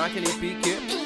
naquele pique.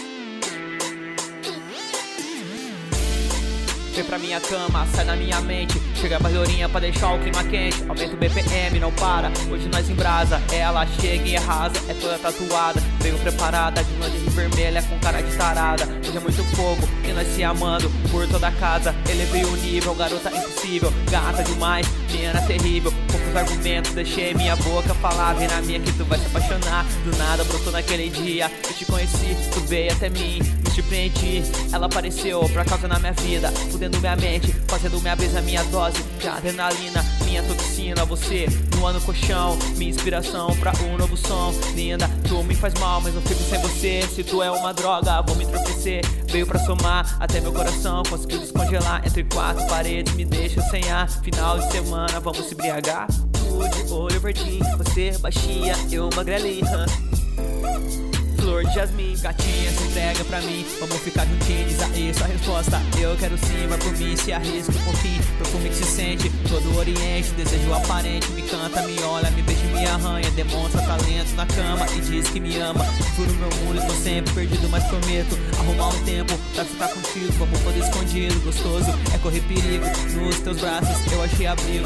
Vem pra minha cama, sai da minha mente. Chega a barulhinha pra deixar o clima quente. Aumenta o BPM, não para, hoje nós em brasa. Ela chega e arrasa, é toda tatuada. Veio preparada, de lingerie vermelha com cara de tarada. Hoje é muito fogo, e nós se amando por toda a casa. Elevei o nível, garota impossível. Gata demais, menina terrível. Poucos argumentos, deixei minha boca falar. Vem na minha que tu vai se apaixonar. Do nada brotou naquele dia, eu te conheci, tu veio até mim, me surpreendi. Ela apareceu pra causa na minha vida, fudendo minha mente, fazendo minha brisa, minha dose de adrenalina, minha toxina. Você no colchão, minha inspiração pra um novo som. Linda, tu me faz mal, mas não fico sem você. Se tu é uma droga, vou me entorpecer. Veio pra somar até meu coração, conseguiu descongelar entre quatro paredes, me deixa sem ar. Final de semana, vamos se embriagar. Tu de olho verdinho, você baixinha, eu magrelinha. Flor de jasmim, gatinha, se entrega pra mim. Vamos ficar juntinhos, aí sua resposta. Eu quero sim, vai por mim, se arrisca um pouquinho. Perfume que se sente, todo o oriente. Desejo aparente, me canta, me olha, me beija e me arranha. Demonstra talento na cama e diz que me ama. Furo meu mundo, tô sempre perdido, mas prometo arrumar um tempo pra ficar contigo. Vamos poder escondido, gostoso é correr perigo. Nos teus braços eu achei abrigo.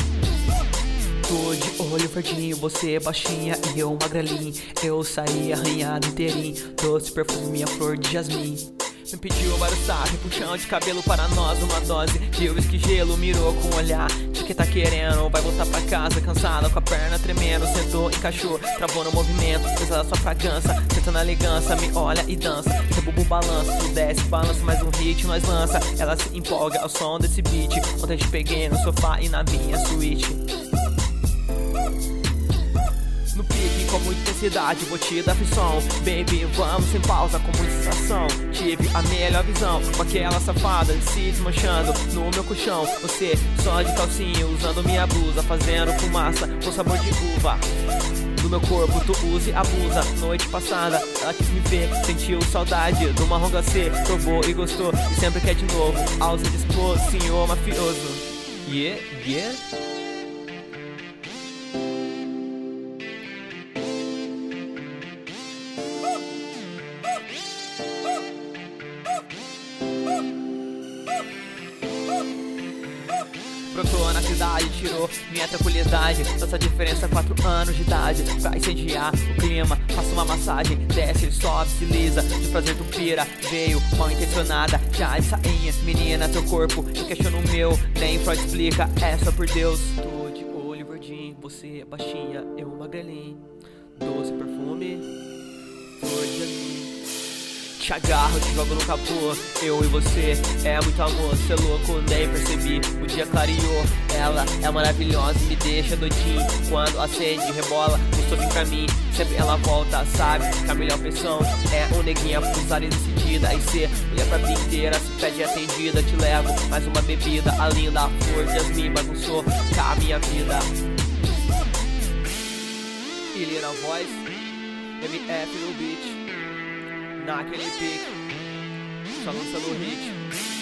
Tô de olho verdinho, você baixinha e eu magrelinho. Eu saí arranhado inteirinho, doce perfume, minha flor de jasmim. Me pediu vários sacos, puxão de cabelo para nós. Uma dose de uísque gelo, mirou com o olhar de que tá querendo. Vai voltar pra casa cansada, com a perna tremendo. Sentou, encaixou, travou no movimento. Pesa sua fragrância, senta na elegância. Me olha e dança, seu bumbum balança. Tu desce, balança, mais um hit nós lança. Ela se empolga ao som desse beat. Ontem te peguei no sofá e na minha suíte. No pique com muita intensidade, vou te dar frição. Baby, vamos sem pausa, com muita sensação. Tive a melhor visão, com aquela safada se desmanchando no meu colchão. Você só de calcinha, usando minha blusa, fazendo fumaça com sabor de uva. Do meu corpo tu usa e abusa. Noite passada, ela quis me ver, sentiu saudade do marrom glacê. Provou e gostou, e sempre quer de novo. Ao se dispor, senhor mafioso. Yeah, yeah. Brotou na cidade, tirou minha tranquilidade. Nossa diferença, 4 anos de idade. Pra incendiar o clima, faço uma massagem. Desce, sobe, se lisa, de prazer tu pira. Veio mal intencionada, já de sainha. Menina, teu corpo, eu questiono o meu. Nem Freud explica, é só por Deus. Tô de olho verdinho, você baixinha, eu magrelinho. Doce perfume, flor de jasmim. Te agarro, te jogo no capô. Eu e você, é muito amor. Cê é louco, nem percebi, o dia clareou. Ela é maravilhosa, me deixa doidinho. Quando acende, rebola, gostou vir pra mim. Sempre ela volta, sabe, que a melhor opção é um neguinha usar e decidida. Aí cê olha pra mim inteira, se pede atendida. Te levo mais uma bebida, a linda flor de jasmim bagunçou com a minha vida. Ele na voz, MF no beat. Naquele pique, só lançando o hit.